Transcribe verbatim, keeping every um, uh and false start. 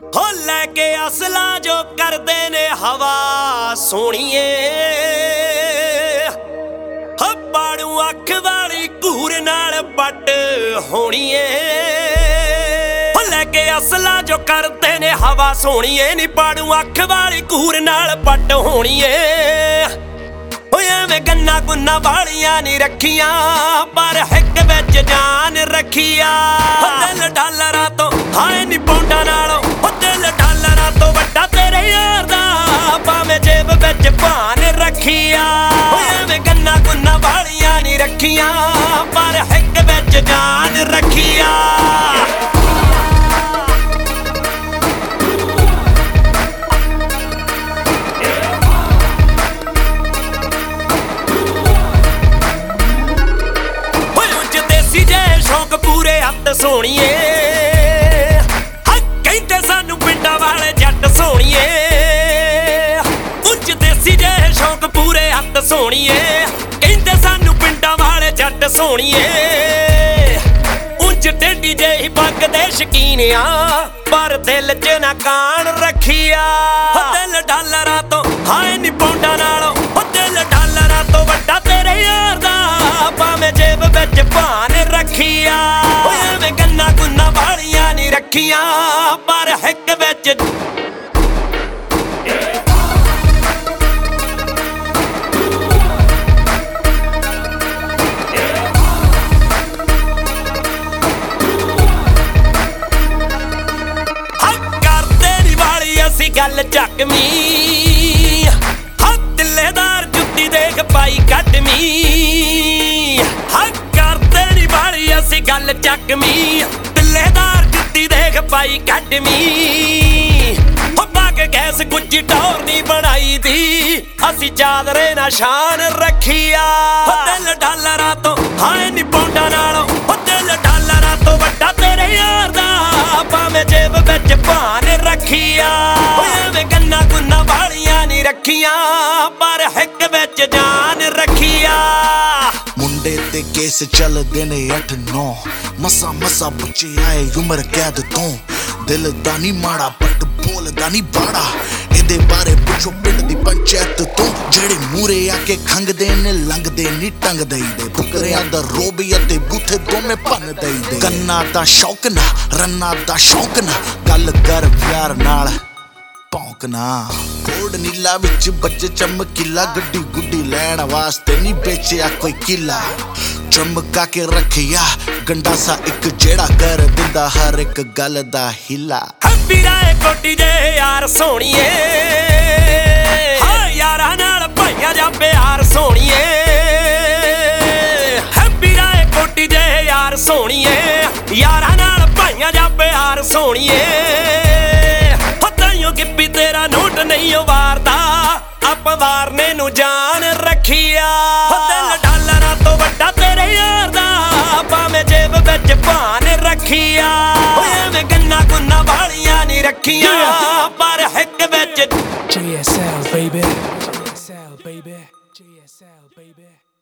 हो लैके असला जो करदे ने हवा सोहणीए हो पाड़ू अख वाली घूर नाल पट होणीए हो लैके असला जो करदे ने हवा सोहणीए नी पाड़ू अख वाली घूर नाल पट होणीए एवें गन्ना गुन्ना वालियां नी रखियां पर हिक विच जान रखिया दिल डालरां तो हाए नी पौंडा नालों दिल डालरां तो वड्डा तेरे यार दा भावें जेब विच भान रखिया एवें गन्ना गुन्ना वालियां नी रखियां पर हिक विच जान रखिया पूरे हत्थ सोहणीए कहंदे सानू पिंडां वाले जट सोहणीए उंज देसी जे शौक पूरे हत्थ सोहणीए कहंदे सानू पिंडां वाले जट सोहणीए उंज टेढ़ी जेही पग दे शकीन आ पर दिल च ना कान रखिया दिल डालरां तो हाए नी पौंडा नालों दिल डालरां तो वड्डा तेरे यार दा भावें जेब विच भान रखिया एवें गन्ना गुन्ना वालियां नी रखियां पर हिक विच करदे नी वाली असी गल चकमी दिलेदार जुत्ती देख पाई कटमी असी गल चकमी दिलेदार जुत्ती देख पाई कटमी पग गैस गुज्जी टौर नी बनाई दी असी चादरे ना शान रखिया दिल डालरां तो हाए नी पौंडा नालों दिल डालरां तो वड्डा तेरे यार दा भावें जेब विच भान रखिया एवें गन्ना गुन्ना वालियां नी रखियां पर हिक विच जान रखिया मुंडे ते केस चलदे ने अठ नौ मसा मसा बच्चे आए उम्र कैद तो दिल दा नी माड़ा पट बोल दा नी बाड़ा इहदे बारे पुछो पिंड दी पंचायत तो जेड़े मूरे आके खंगदे ने लंघदे नी टंग दई दे फुकरियां दा रोब ते बूथे दोवें भन दई दे गन्ना दा शौक ना रन्ना दा शौक ना गल कर प्यार नाल भौंकना कोड नीला विच बच्चे चमकीला गड्डी गुड्डी लैण वास्ते नी बेचिया कोई किला चमका के रखिया गंडासा एक जेड़ा कर दिंदा हर एक गल दा हिला बीराए कोटी जे यार सोहणीए हां यारां नाल भाईयां जा प्यार सोहणीए बीराए कोटी जे यार सोहणीए यारां नाल भाईयां जा प्यार सोहणीए गिप्पी तेरा नोट नहीं वारदा आप वारने नू जान रखिया दिल डालरां तो वड्डा तेरे यार दा भावें जेब विच भान रखिया एवें गन्ना गुन्ना वालियां नी रखियां पर हिक विच J S L baby J S L baby J S L baby